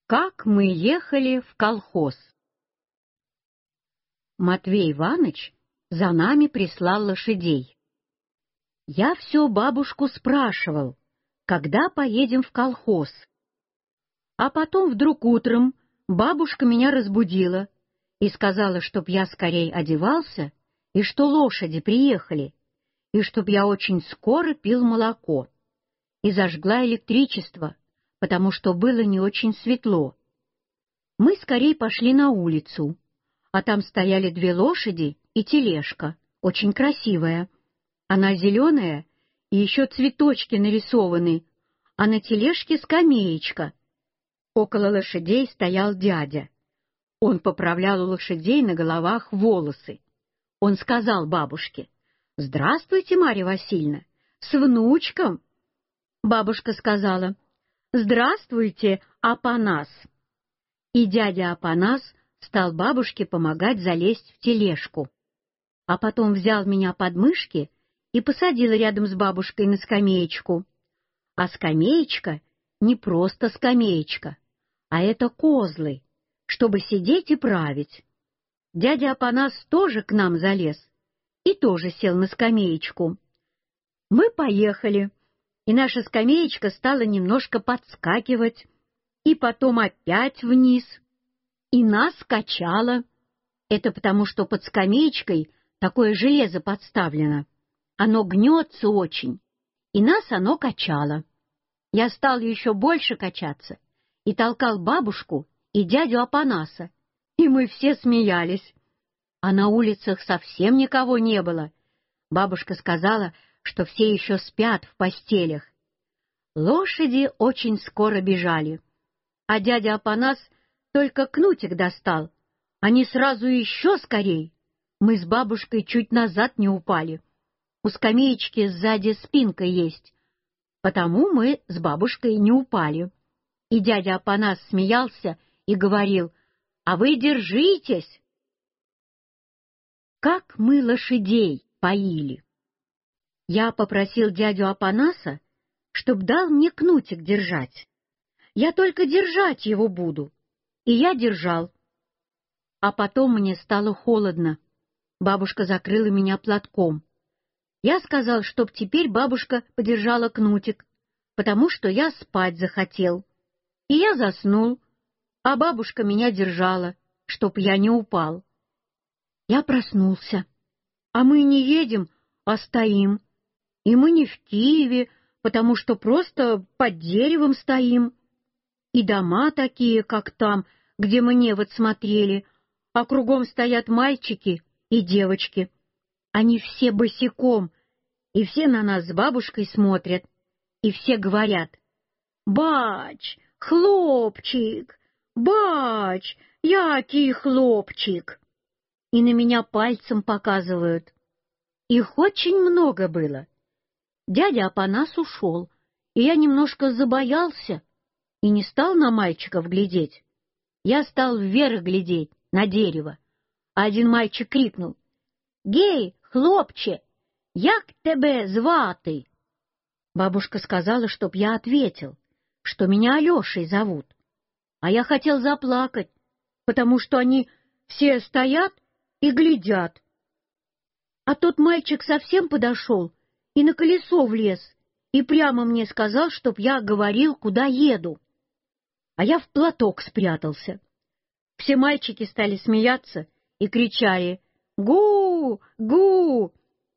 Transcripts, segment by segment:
Как мы ехали в колхоз. Матвей Иваныч за нами прислал лошадей. Я все бабушку спрашивал, когда поедем в колхоз. А потом вдруг утром бабушка меня разбудила и сказала, чтоб я скорей одевался, и что лошади приехали, и чтоб я очень скоро пил молоко. И зажгла электричество, потому что было не очень светло. Мы скорей пошли на улицу, а там стояли 2 лошади и тележка, очень красивая. Она зеленая, и еще цветочки нарисованы, а на тележке скамеечка. Около лошадей стоял дядя. Он поправлял у лошадей на головах волосы. Он сказал бабушке: «Здравствуйте, Марья Васильевна, с внучком!» Бабушка сказала: «Здравствуйте, Апанас!» И дядя Апанас стал бабушке помогать залезть в тележку. А потом взял меня под мышки и посадил рядом с бабушкой на скамеечку. А скамеечка не просто скамеечка, а это козлы, чтобы сидеть и править. Дядя Апанас тоже к нам залез и тоже сел на скамеечку. Мы поехали, и наша скамеечка стала немножко подскакивать, и потом опять вниз, и нас качало. Это потому, что под скамеечкой такое железо подставлено. Оно гнется очень, и нас оно качало. Я стал еще больше качаться и толкал бабушку и дядю Апанаса, и мы все смеялись. А на улицах совсем никого не было. Бабушка сказала, что все еще спят в постелях. Лошади очень скоро бежали, а дядя Апанас только кнутик достал. Они сразу еще скорей. Мы с бабушкой чуть назад не упали. У скамеечки сзади спинка есть, потому мы с бабушкой не упали. И дядя Апанас смеялся и говорил: «А вы держитесь!» Как мы лошадей поили! Я попросил дядю Апанаса, чтоб дал мне кнутик держать. Я только держать его буду. И я держал. А потом мне стало холодно. Бабушка закрыла меня платком. Я сказал, чтоб теперь бабушка подержала кнутик, потому что я спать захотел. И я заснул, а бабушка меня держала, чтоб я не упал. Я проснулся. А мы не едем, а стоим. И мы не в Киеве, потому что просто под деревом стоим. И дома такие, как там, где мы невод смотрели, а кругом стоят мальчики и девочки. Они все босиком, и все на нас с бабушкой смотрят, и все говорят: «Бач, хлопчик, бач, який хлопчик!» И на меня пальцем показывают. Их очень много было. Дядя Апанас ушел, и я немножко забоялся и не стал на мальчиков глядеть. Я стал вверх глядеть, на дерево, а один мальчик крикнул: «Гей, хлопче, як тебе звати?» Бабушка сказала, чтоб я ответил, что меня Алешей зовут. А я хотел заплакать, потому что они все стоят и глядят. А тот мальчик совсем подошел и на колесо влез, и прямо мне сказал, чтоб я говорил, куда еду. А я в платок спрятался. Все мальчики стали смеяться и кричали: «Гу! Гу!»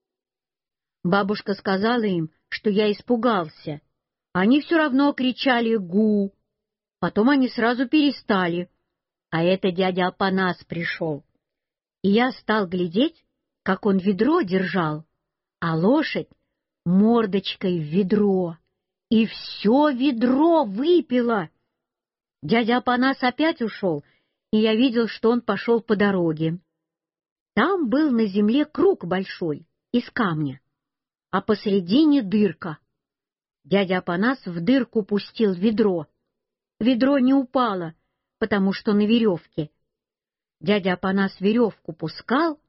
Бабушка сказала им, что я испугался. Они все равно кричали «Гу!». Потом они сразу перестали. А это дядя Апанас пришел. И я стал глядеть, как он ведро держал, а лошадь мордочкой в ведро. И все ведро выпила. Дядя Апанас опять ушел, и я видел, что он пошел по дороге. Там был на земле круг большой, из камня, а посредине дырка. Дядя Апанас в дырку пустил ведро. Ведро не упало, потому что на веревке. Дядя Апанас веревку пускал,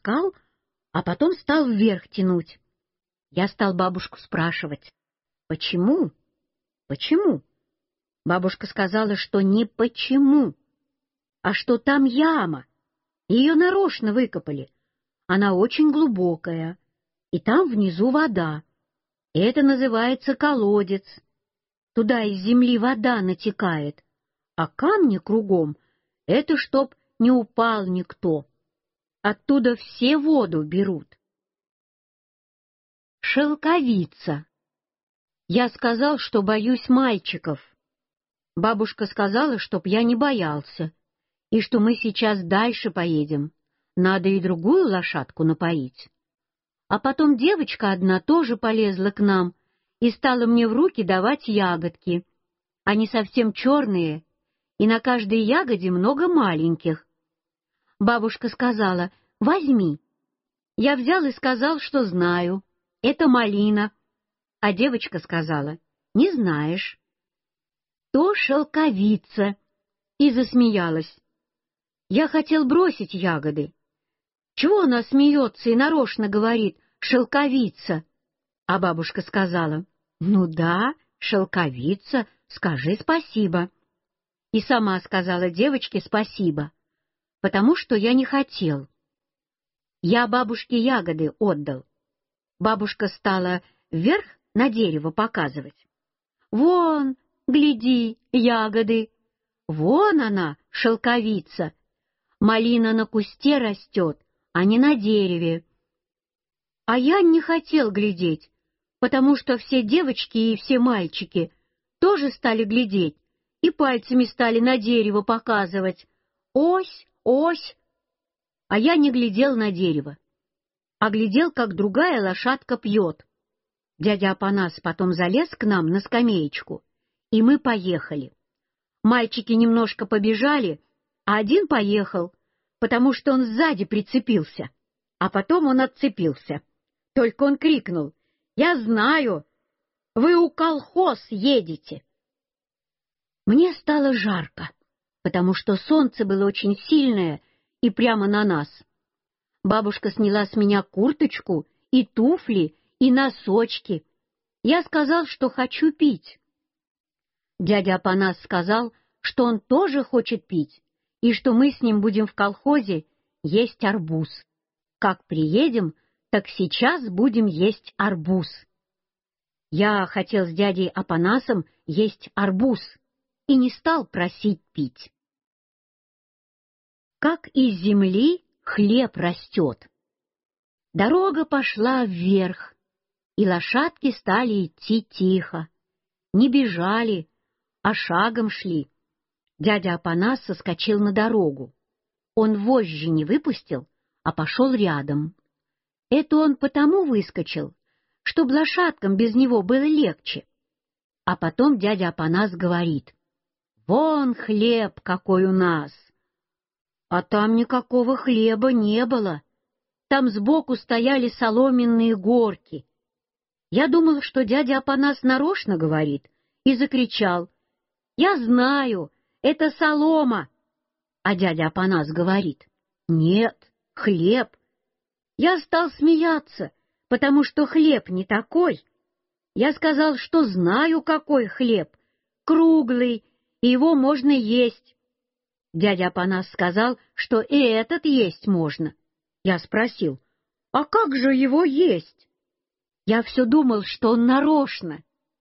а потом стал вверх тянуть. Я стал бабушку спрашивать: «Почему? Почему?» Бабушка сказала, что не почему, а что там яма. Ее нарочно выкопали. Она очень глубокая, и там внизу вода. Это называется колодец. Туда из земли вода натекает, а камни кругом — это чтоб не упал никто. Оттуда все воду берут. Шелковица. Я сказал, что боюсь мальчиков. Бабушка сказала, чтоб я не боялся, и что мы сейчас дальше поедем. Надо и другую лошадку напоить. А потом девочка одна тоже полезла к нам и стала мне в руки давать ягодки. Они совсем черные, и на каждой ягоде много маленьких. Бабушка сказала: «Возьми». Я взял и сказал, что знаю. Это малина. А девочка сказала: «Не знаешь». То шелковица. И засмеялась. Я хотел бросить ягоды. Чего она смеется и нарочно говорит «шелковица»? А бабушка сказала: «Ну да, шелковица, скажи спасибо». И сама сказала девочке спасибо, потому что я не хотел. Я бабушке ягоды отдал. Бабушка стала вверх на дерево показывать. «Вон, гляди, ягоды! Вон она, шелковица! Малина на кусте растет, а не на дереве». А я не хотел глядеть, потому что все девочки и все мальчики тоже стали глядеть и пальцами стали на дерево показывать. «Ось, ось!» А я не глядел на дерево, а глядел, как другая лошадка пьет. Дядя Апанас потом залез к нам на скамеечку, и мы поехали. Мальчики немножко побежали, а один поехал, потому что он сзади прицепился, а потом он отцепился. Только он крикнул: «Я знаю, вы у колхоз едете!» Мне стало жарко, потому что солнце было очень сильное и прямо на нас. Бабушка сняла с меня курточку и туфли, и носочки. Я сказал, что хочу пить. Дядя Апанас сказал, что он тоже хочет пить, и что мы с ним будем в колхозе есть арбуз. Как приедем, так сейчас будем есть арбуз. Я хотел с дядей Апанасом есть арбуз и не стал просить пить. Как из земли хлеб растет. Дорога пошла вверх, и лошадки стали идти тихо. Не бежали, а шагом шли. Дядя Апанас соскочил на дорогу. Он вожжи не выпустил, а пошел рядом. Это он потому выскочил, чтоб лошадкам без него было легче. А потом дядя Апанас говорит: «Вон хлеб какой у нас!» А там никакого хлеба не было. Там сбоку стояли соломенные горки. Я думал, что дядя Апанас нарочно говорит, и закричал: «Я знаю, это солома!» А дядя Апанас говорит: «Нет, хлеб». Я стал смеяться, потому что хлеб не такой. Я сказал, что знаю, какой хлеб, круглый, и его можно есть. Дядя Апанас сказал, что и этот есть можно. Я спросил: «А как же его есть?» Я все думал, что он нарочно.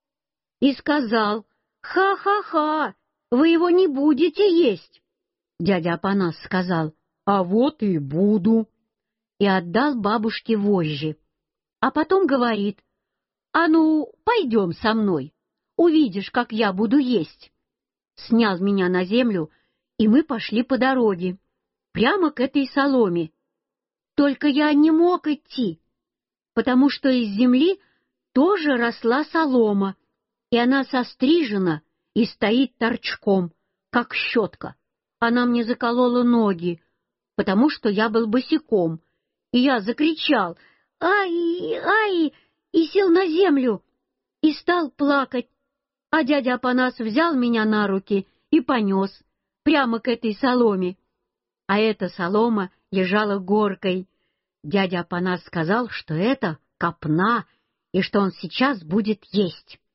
И сказал: «Ха-ха-ха, вы его не будете есть». Дядя Апанас сказал: «А вот и буду». И отдал бабушке вожжи. А потом говорит: «А ну, пойдем со мной, увидишь, как я буду есть». Снял меня на землю, и мы пошли по дороге, прямо к этой соломе. Только я не мог идти, потому что из земли тоже росла солома, и она сострижена и стоит торчком, как щетка. Она мне заколола ноги, потому что я был босиком, и я закричал: «Ай, ай!» и сел на землю, и стал плакать. А дядя Апанас взял меня на руки и понес прямо к этой соломе. А эта солома лежала горкой. Дядя Апанас сказал, что это копна, и что он сейчас будет есть.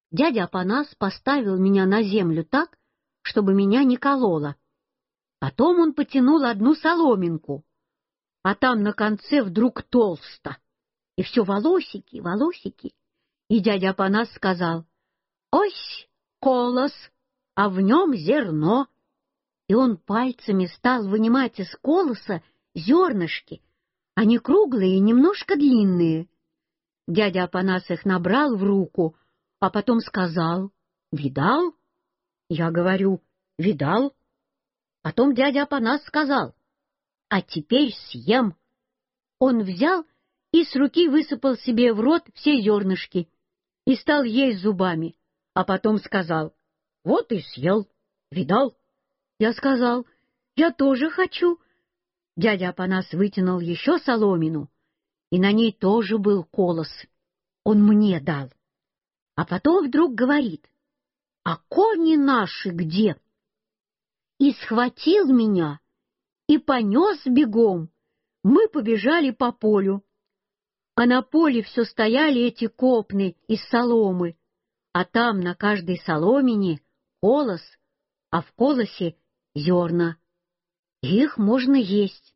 Дядя Апанас поставил меня на землю так, чтобы меня не кололо. Потом он потянул одну соломинку, а там на конце вдруг толсто, и все волосики, волосики. И дядя Апанас сказал: «Ось колос, а в нем зерно». И он пальцами стал вынимать из колоса зернышки, они круглые и немножко длинные. Дядя Апанас их набрал в руку, а потом сказал: «Видал?» Я говорю: «Видал». Потом дядя Апанас сказал: «А теперь съем». Он взял и с руки высыпал себе в рот все зернышки и стал есть зубами, а потом сказал: «Вот и съел. Видал?» Я сказал: «Я тоже хочу». Дядя Апанас вытянул еще соломину, и на ней тоже был колос. Он мне дал. А потом вдруг говорит: «А кони наши где?» И схватил меня и понес бегом. Мы побежали по полю. А на поле все стояли эти копны из соломы, а там на каждой соломине колос, а в колосе зерна. Их можно есть.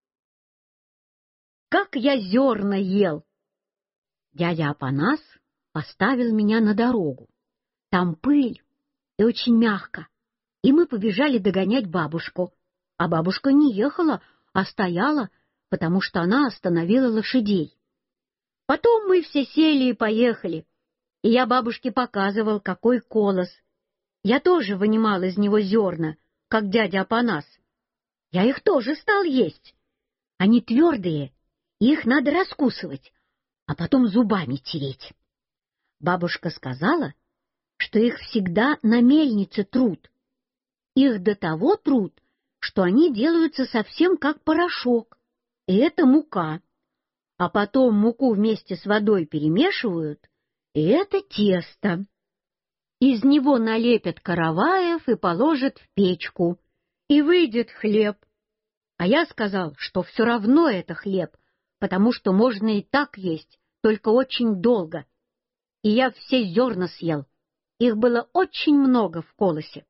Как я зерна ел! Дядя Апанас поставил меня на дорогу. Там пыль и очень мягко, и мы побежали догонять бабушку. А бабушка не ехала, а стояла, потому что она остановила лошадей. Потом мы все сели и поехали, и я бабушке показывал, какой колос. Я тоже вынимал из него зерна, как дядя Апанас. Я их тоже стал есть. Они твердые, их надо раскусывать, а потом зубами тереть. Бабушка сказала, что их всегда на мельнице трут. Их до того трут, что они делаются совсем как порошок, и это мука. А потом муку вместе с водой перемешивают, и это тесто. Из него налепят караваев и положат в печку, и выйдет хлеб. А я сказал, что все равно это хлеб, потому что можно и так есть, только очень долго. И я все зерна съел. Их было очень много в колосе.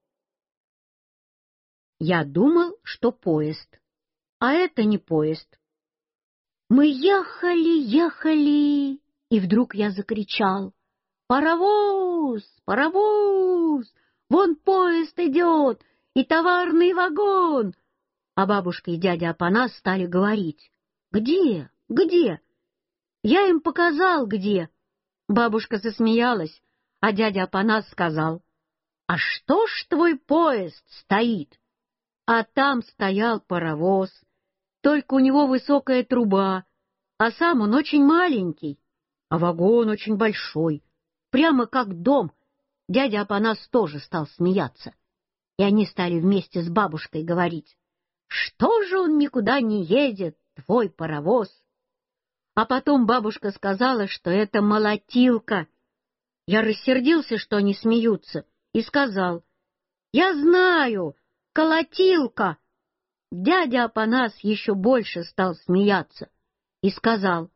Я думал, что поезд, а это не поезд. Мы ехали, ехали, и вдруг я закричал: «Паровоз! Паровоз! Вон поезд идет, и товарный вагон!» А бабушка и дядя Апанас стали говорить: «Где? Где?» Я им показал, где. Бабушка засмеялась, а дядя Апанас сказал: «А что ж твой поезд стоит?» А там стоял паровоз, только у него высокая труба, а сам он очень маленький, а вагон очень большой, прямо как дом. Дядя Апанас тоже стал смеяться, и они стали вместе с бабушкой говорить: «Что же он никуда не едет, твой паровоз?» А потом бабушка сказала, что это молотилка. Я рассердился, что они смеются, и сказал: «Я знаю, колотилка». Дядя Апанас еще больше стал смеяться и сказал: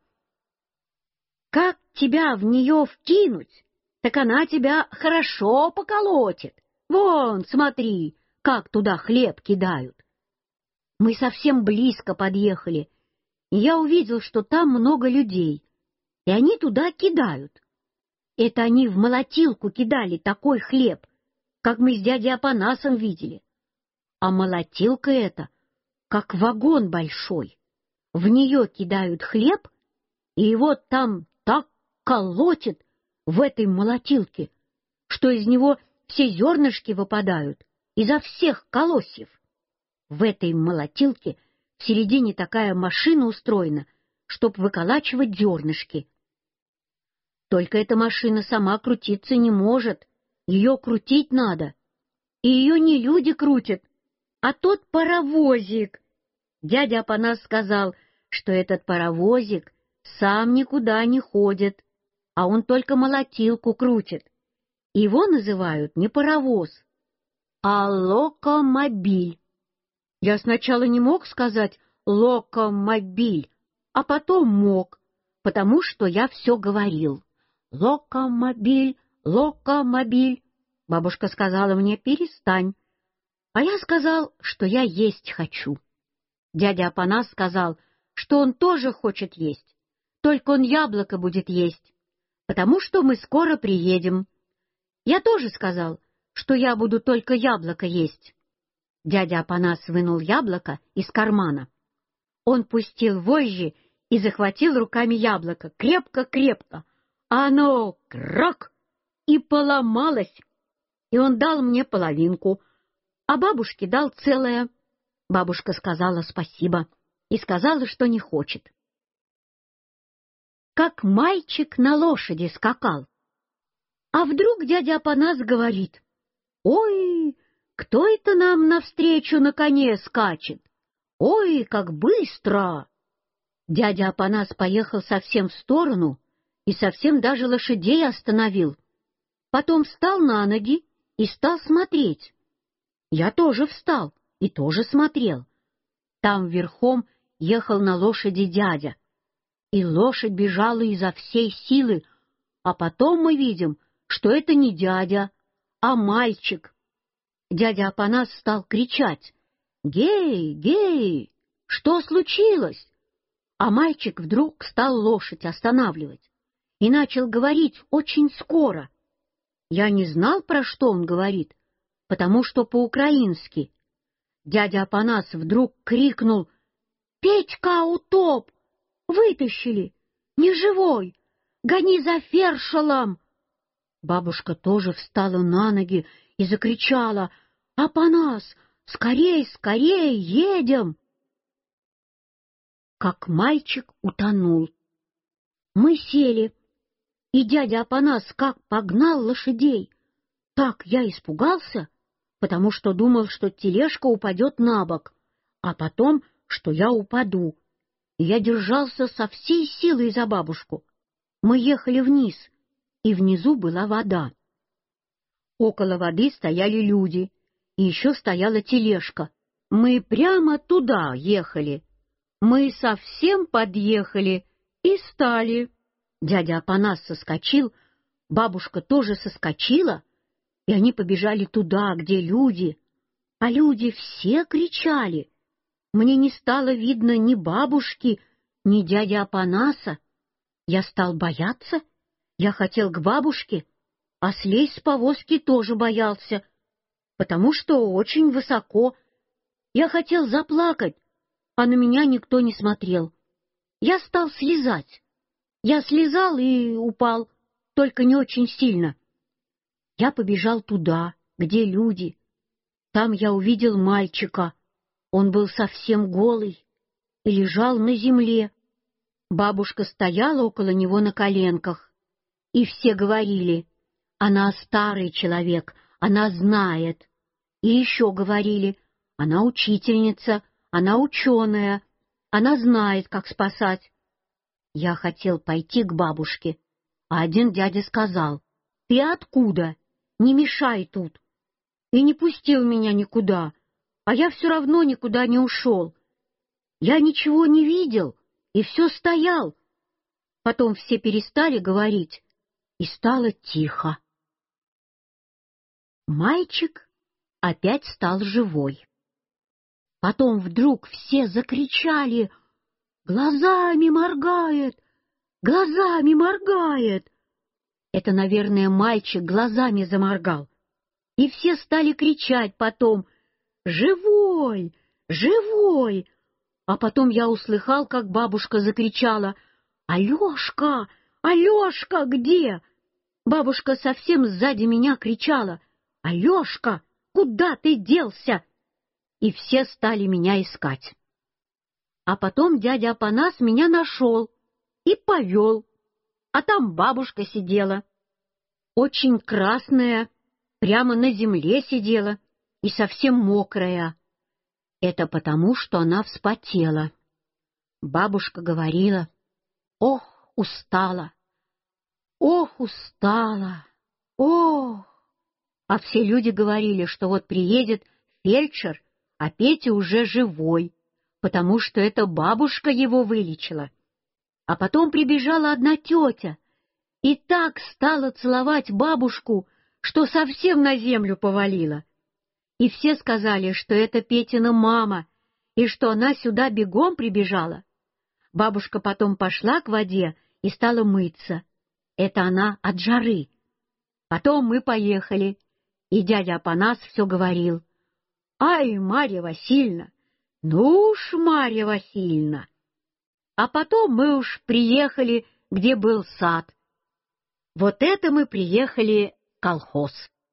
«Как тебя в нее вкинуть, так она тебя хорошо поколотит. Вон, смотри, как туда хлеб кидают». Мы совсем близко подъехали, и я увидел, что там много людей, и они туда кидают. Это они в молотилку кидали такой хлеб, как мы с дядей Апанасом видели. А молотилка эта, как вагон большой. В нее кидают хлеб, и его там так колотит в этой молотилке, что из него все зернышки выпадают изо всех колосьев. В этой молотилке в середине такая машина устроена, чтоб выколачивать зернышки. Только эта машина сама крутиться не может, ее крутить надо. И ее не люди крутят, а тот паровозик. Дядя Апанас сказал, что этот паровозик сам никуда не ходит, а он только молотилку крутит. Его называют не паровоз, а локомобиль. Я сначала не мог сказать «локомобиль», а потом мог, потому что я все говорил. Локомобиль, локомобиль. Бабушка сказала мне: перестань. А я сказал, что я есть хочу. Дядя Апанас сказал, что он тоже хочет есть, только он яблоко будет есть, потому что мы скоро приедем. Я тоже сказал, что я буду только яблоко есть. Дядя Апанас вынул яблоко из кармана. Он пустил вожжи и захватил руками яблоко крепко-крепко, а оно крак и поломалось. И он дал мне половинку, а бабушке дал целое. Бабушка сказала спасибо и сказала, что не хочет. Как мальчик на лошади скакал. А вдруг дядя Апанас говорит: «Ой, кто это нам навстречу на коне скачет? Ой, как быстро!» Дядя Апанас поехал совсем в сторону и совсем даже лошадей остановил. Потом встал на ноги и стал смотреть. Я тоже встал и тоже смотрел. Там верхом ехал на лошади дядя, и лошадь бежала изо всей силы, а потом мы видим, что это не дядя, а мальчик. Дядя Апанас стал кричать: «Гей, гей, что случилось?» А мальчик вдруг стал лошадь останавливать и начал говорить очень скоро. Я не знал, про что он говорит, потому что по-украински. Дядя Апанас вдруг крикнул: «Петька утоп! Вытащили! Не живой! Гони за фершалом!» Бабушка тоже встала на ноги и закричала: «Апанас, скорей, скорей, едем!» Как мальчик утонул. Мы сели, и дядя Апанас как погнал лошадей. Так я испугался, потому что думал, что тележка упадет на бок, а потом, что я упаду. И я держался со всей силой за бабушку. Мы ехали вниз, и внизу была вода. Около воды стояли люди, и еще стояла тележка. Мы прямо туда ехали. Мы совсем подъехали и стали. Дядя Апанас соскочил, бабушка тоже соскочила, и они побежали туда, где люди. А люди все кричали. Мне не стало видно ни бабушки, ни дяди Апанаса. Я стал бояться. Я хотел к бабушке, а слезть с повозки тоже боялся, потому что очень высоко. Я хотел заплакать, а на меня никто не смотрел. Я стал слезать. Я слезал и упал, только не очень сильно. Я побежал туда, где люди. Там я увидел мальчика. Он был совсем голый и лежал на земле. Бабушка стояла около него на коленках. И все говорили: «Она старый человек, она знает». И еще говорили: «Она учительница, она ученая, она знает, как спасать». Я хотел пойти к бабушке, а один дядя сказал: «Ты откуда? Не мешай тут». И не пустил меня никуда, а я все равно никуда не ушел. Я ничего не видел и все стоял. Потом все перестали говорить, и стало тихо. Мальчик опять стал живой. Потом вдруг все закричали: «Глазами моргает! Глазами моргает!» Это, наверное, мальчик глазами заморгал. И все стали кричать потом: «Живой! Живой!» А потом я услыхал, как бабушка закричала: «Алешка! Алешка где?» Бабушка совсем сзади меня кричала: «Алешка, куда ты делся?» И все стали меня искать. А потом дядя Апанас меня нашел и повел, а там бабушка сидела, очень красная, прямо на земле сидела и совсем мокрая. Это потому, что она вспотела. Бабушка говорила: «Ох, устала! Ох, устала! Ох!» А все люди говорили, что вот приедет фельдшер, а Петя уже живой, потому что это бабушка его вылечила. А потом прибежала одна тетя и так стала целовать бабушку, что совсем на землю повалила. И все сказали, что это Петина мама, и что она сюда бегом прибежала. Бабушка потом пошла к воде и стала мыться. Это она от жары. Потом мы поехали, и дядя Апанас все говорил: «Ай, Марья Васильевна, ну уж, Марья Васильевна!» А потом мы уж приехали, где был сад. Вот это мы приехали в колхоз.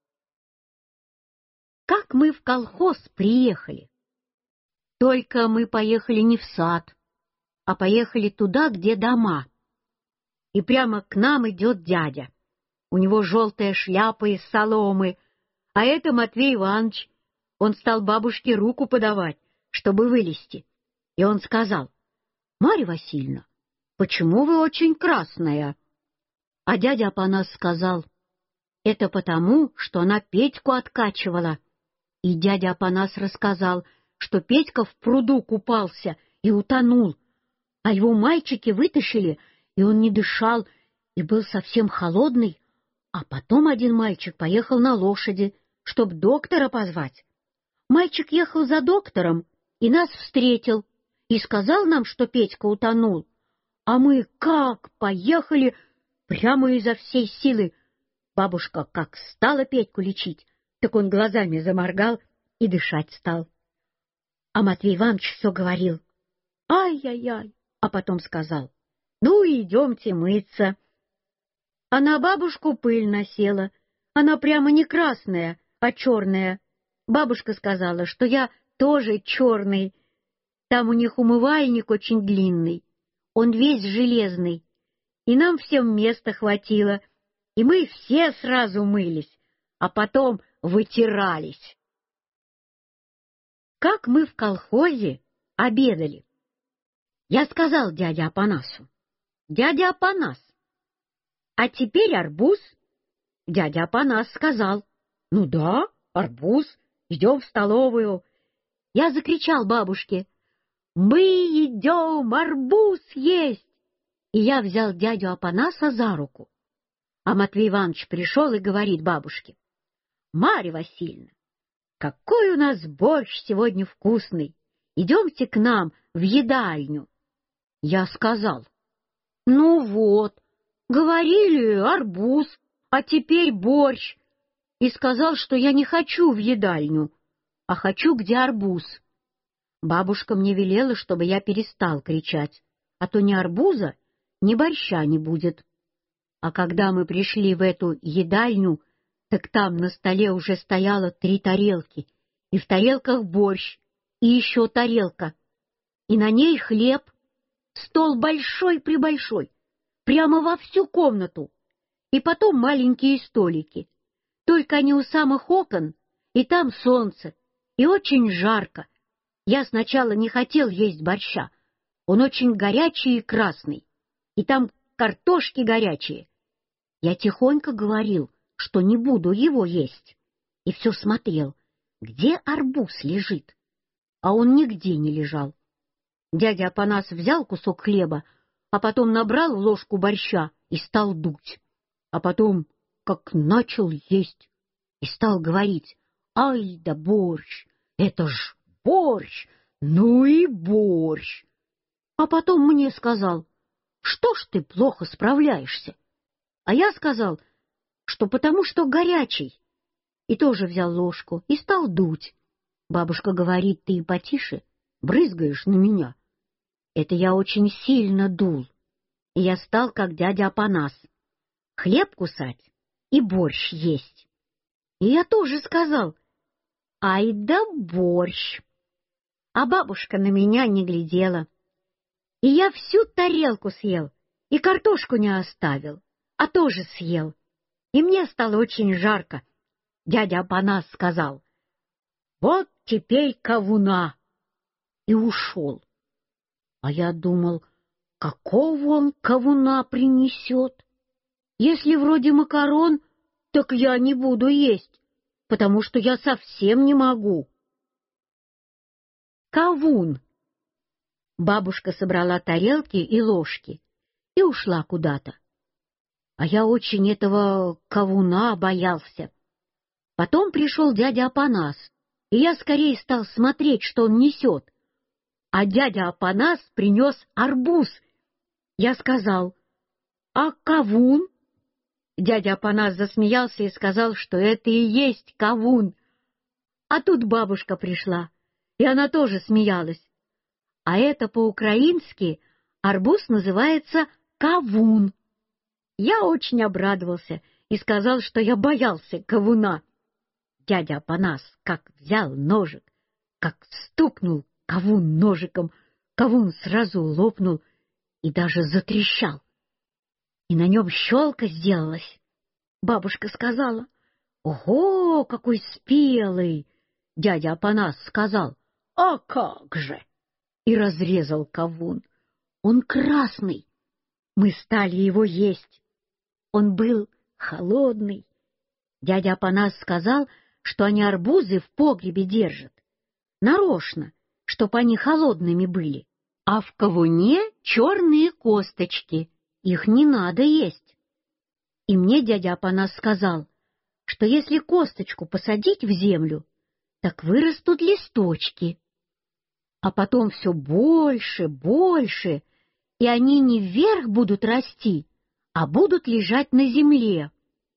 Как мы в колхоз приехали? Только мы поехали не в сад, а поехали туда, где дома. И прямо к нам идет дядя. У него желтая шляпа из соломы, а это Матвей Иванович. Он стал бабушке руку подавать, чтобы вылезти. И он сказал: «Марья Васильевна, почему вы очень красная?» А дядя Апанас сказал: «Это потому, что она Петьку откачивала». И дядя Апанас рассказал, что Петька в пруду купался и утонул, а его мальчики вытащили, и он не дышал, и был совсем холодный. А потом один мальчик поехал на лошади, чтоб доктора позвать. Мальчик ехал за доктором и нас встретил, и сказал нам, что Петька утонул. А мы как поехали прямо изо всей силы. Бабушка как стала Петьку лечить, так он глазами заморгал и дышать стал. А Матвей Иванович все говорил: «Ай-яй-яй», а потом сказал: «Ну, идемте мыться». А на бабушку пыль насела. Она прямо не красная, а черная. Бабушка сказала, что я тоже черный. Там у них умывальник очень длинный, он весь железный, и нам всем места хватило, и мы все сразу мылись, а потом вытирались. Как мы в колхозе обедали? Я сказал дяде Апанасу: «Дядя Апанас, а теперь арбуз?» Дядя Апанас сказал: «Ну да, арбуз, идем в столовую». Я закричал бабушке: «Мы идем арбуз есть!» И я взял дядю Апанаса за руку. А Матвей Иванович пришел и говорит бабушке: «Марья Васильевна, какой у нас борщ сегодня вкусный! Идемте к нам в едальню». Я сказал: «Ну вот, говорили арбуз, а теперь борщ». И сказал, что я не хочу в едальню, а хочу, где арбуз. Бабушка мне велела, чтобы я перестал кричать, а то ни арбуза, ни борща не будет. А когда мы пришли в эту едальню, так там на столе уже стояло 3 тарелки, и в тарелках борщ, и еще тарелка, и на ней хлеб, стол большой-пребольшой, прямо во всю комнату, и потом маленькие столики. Только они у самых окон, и там солнце, и очень жарко. Я сначала не хотел есть борща, он очень горячий и красный, и там картошки горячие. Я тихонько говорил, что не буду его есть, и все смотрел, где арбуз лежит, а он нигде не лежал. Дядя Апанас взял кусок хлеба, а потом набрал в ложку борща и стал дуть, а потом как начал есть и стал говорить: «Ай да борщ, это ж борщ, ну и борщ!» А потом мне сказал: «Что ж ты плохо справляешься?» А я сказал, что потому что горячий, и тоже взял ложку и стал дуть. Бабушка говорит: «Ты потише, брызгаешь на меня». Это я очень сильно дул, и я стал как дядя Апанас: хлеб кусать и борщ есть. И я тоже сказал: «Ай да борщ!» А бабушка на меня не глядела. И я всю тарелку съел, и картошку не оставил, а тоже съел. И мне стало очень жарко. Дядя Апанас сказал: «Вот теперь кавуна!» И ушел. А я думал, какого он кавуна принесет? Если вроде макарон, так я не буду есть, потому что я совсем не могу. Кавун. Бабушка собрала тарелки и ложки и ушла куда-то. а я очень этого кавуна боялся. Потом пришел дядя Апанас, и я скорее стал смотреть, что он несет. А дядя Апанас принес арбуз. Я сказал: «А кавун?» Дядя Апанас засмеялся и сказал, что это и есть кавун. А тут бабушка пришла, и она тоже смеялась. А это по-украински арбуз называется кавун. Я очень обрадовался и сказал, что я боялся кавуна. Дядя Апанас как взял ножик, как стукнул кавун ножиком, кавун сразу лопнул и даже затрещал. И на нем щелка сделалась. Бабушка сказала: «Ого, какой спелый!» Дядя Апанас сказал: «А как же!» и разрезал кавун. Он красный. Мы стали его есть. Он был холодный. Дядя Апанас сказал, что они арбузы в погребе держат. Нарочно, чтоб они холодными были. А в кавуне черные косточки. Их не надо есть. И мне дядя Апанас сказал, что если косточку посадить в землю, так вырастут листочки. А потом все больше, больше, и они не вверх будут расти, а будут лежать на земле.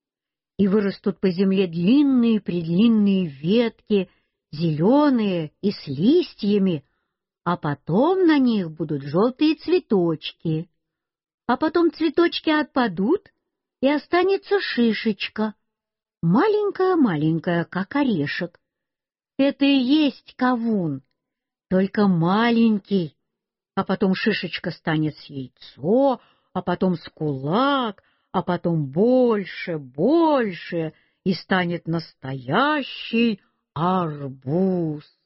И вырастут по земле длинные-предлинные ветки, зеленые и с листьями, а потом на них будут желтые цветочки. А потом цветочки отпадут, и останется шишечка, маленькая-маленькая, как орешек. Это и есть кавун, только маленький. А потом шишечка станет с яйцо, а потом с кулак, а потом больше, больше, и станет настоящий арбуз.